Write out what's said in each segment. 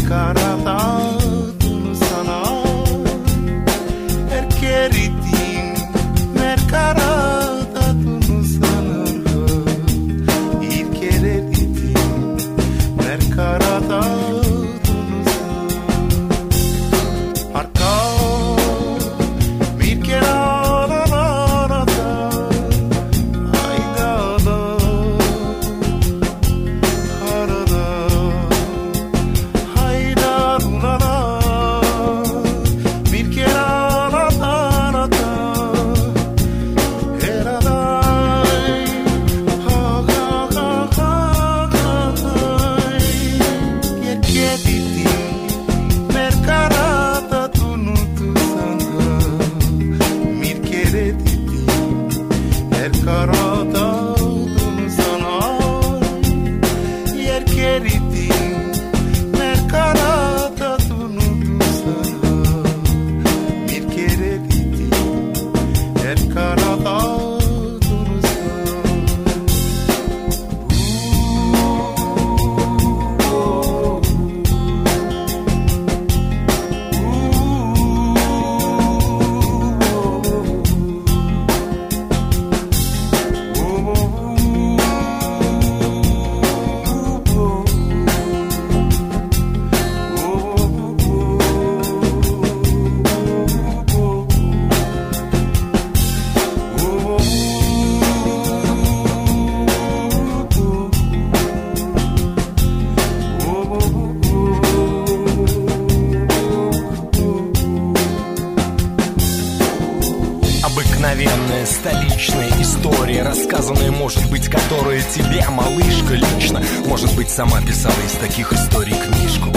merkaratadunu sana erkeritin merkaratadunu sana irkereditin merkaratadunu sana arka mirkerarararata aydada harada haydarunara mirkerarararata heraday ha ha ha ha ha yerkediti merkarata tunutusana mirkerediti merkarata tunusana yerkediti merkarata tunutusana mirkerediti merkarata Обыкновенная столичная история, рассказанная, может быть, которая тебе, малышка, лично, может быть, сама писала из таких историй книжку.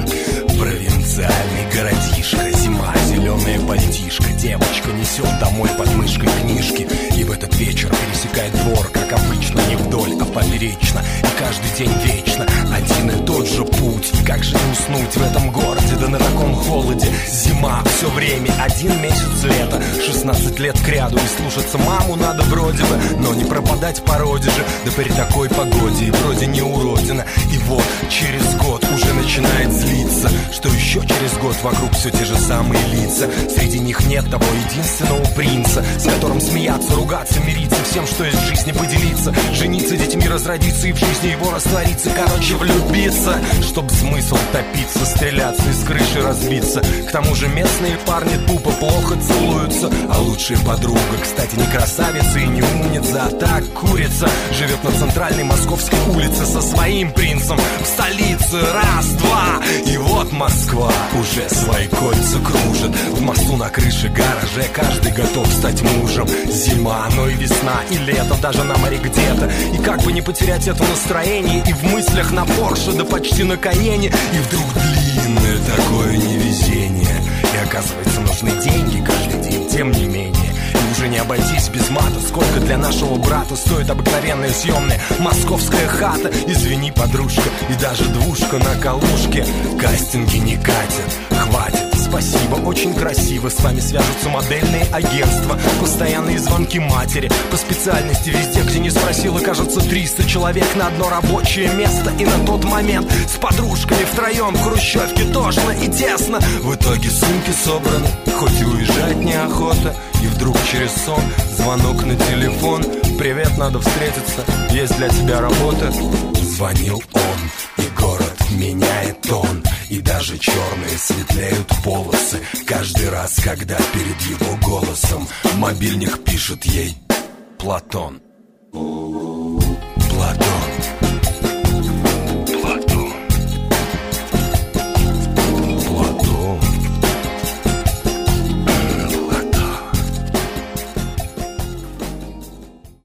Провинциальный городишко, зима, зеленая пальтишко, девочка несет домой под мышкой книжки, и в этот вечер пересекает двор, как обычно, не вдоль, а поперечно, и каждый день вечно один и тот же путь. Как же не уснуть в этом городе, да на таком холоде? Зима все время, 1 месяц лета, 16 лет кряду, и слушаться маму надо вроде бы, но не пропадать в породе же, да при такой погоде, и вроде не уродина. И вот через год уже начинает злиться, что еще через год вокруг все те же самые лица. Среди них нет того единственного принца, с которым смеяться, ругаться, мириться, всем, что из жизни поделиться, жениться, детьми разродиться и в жизни его раствориться. Короче, влюбиться, чтоб смысл топиться, стреляться из крыши разбиться. К тому же местные парни тупо плохо целуются, а лучшая подруга, кстати, не красавица и не умница, а так курица, живет на центральной московской улице со своим принцем в столице. Раз, два, и вот Москва уже свои кольца кружит. В мосту на крыше гараже каждый готов стать мужем. Зима, но и весна, и лето, даже на море где-то. И как бы не потерять это настроение, и в мыслях на Порше, да почти на Каене. И вдруг длинное такое невезение, и оказывается, нужны деньги каждый день, тем не менее. И уже не обойтись без мата. Сколько для нашего брата стоит обыкновенная съемная московская хата? Извини, подружка, и даже двушка на Калужке. Кастинги не катят, хватит. Спасибо, очень красиво. С вами свяжутся модельные агентства, постоянные звонки матери по специальности везде, где не спросила, кажется, 300 человек на одно рабочее место. И на тот момент с подружками втроем в хрущевке тошно и тесно. В итоге сумки собраны, хоть и уезжать неохота. И вдруг через сон звонок на телефон: привет, надо встретиться, есть для тебя работа. Звонил он, и город меняет тон, и даже черные светлеют полосы каждый раз, когда перед его голосом мобильник пишет ей: Платон, Платон.